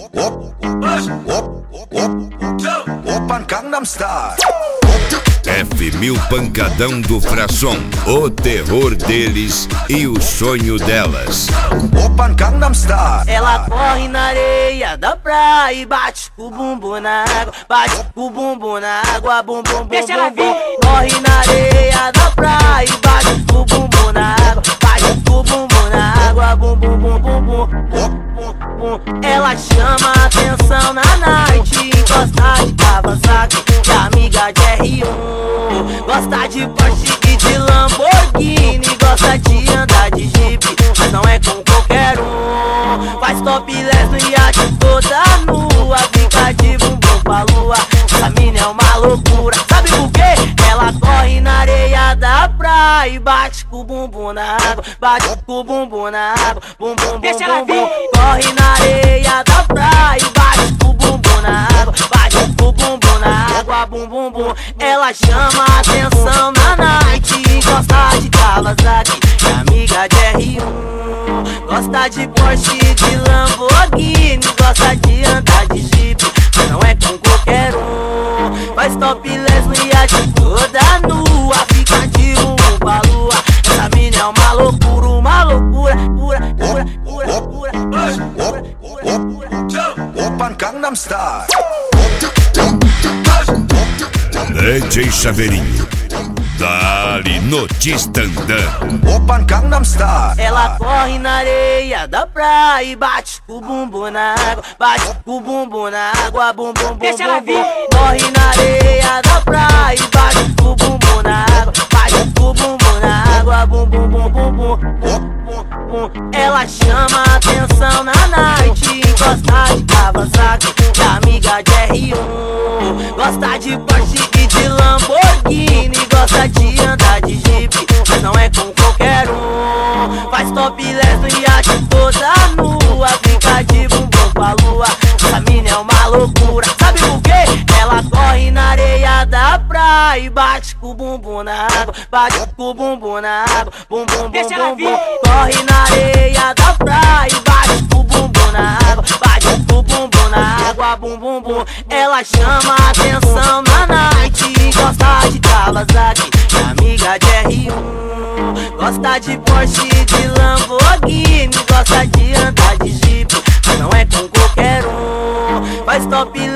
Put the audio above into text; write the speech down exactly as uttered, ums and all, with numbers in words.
Open Gangnam Style. F mil Pancadão do Frasson, o terror deles e o sonho delas. Open Gangnam Style. Ela corre na areia da praia e bate o bumbum na água, bate o bumbum na água, bum bum bum bum bum. Corre na areia da praia e bate o bumbum na água, bate o bumbum na água, bum bum bum bum bum. Ela chama atenção na night, gosta de Kawasaki e amiga de R um. Gosta de Porsche e de Lamborghini, gosta de andar de Jeep, mas não é com qualquer um. Faz topless no iate toda nua, fica de bumbum pra lua. Essa mina é uma loucura, sabe por quê? Ela corre na areia da praia e bate com o bumbum na água, bate com o bumbum na água, bum bum bum bum bum. Corre na areia da praia e bate com o bumbum na água, bate com o bumbum na água, bum bum bum. Ela chama atenção na night, gosta de Kawasaki e amiga de R um. Gosta de Porsche e de Lamborghini, gosta de andar de Jeep, mas não é com qualquer um. Faz topless no iate toda nua, fica de bumbum pra lua. Essa mina é uma loucura, uma loucura, pura, pura, pura, pura, pura, pura, pura. Open Gangnam Style. D J Chaveirinho, dali no Tistandã. Open Gangnam Style. Ela corre na areia da praia e bate o bumbum na água, bate o bumbum na água, bum bum bum bum bum. Corre na areia da praia e bate o bumbum na água, bate o bumbum na água, bum bum bum bum bum. Ela chama atenção na night, gosta de Kawasaki e amiga de R um. Gosta de Porsche e de Lamborghini, gosta de andar de Jeep, mas não é com qualquer um. Faz topless no iate toda nua, fica de bumbum pra lua. Essa mina é uma loucura, sabe por quê? Ela corre na areia da praia e bate com o bumbum na água, bate com o bumbum na água, bum bum bum bum bum. Corre na areia da praia e bate com o bumbum na água, bate com o bumbum na água, bum bum bum. Ela chama atenção na night, gosta de Kawasaki e amiga de R um. Gosta de Porsche e de Lamborghini, gosta de andar de Jeep, mas não é com qualquer um. Faz topless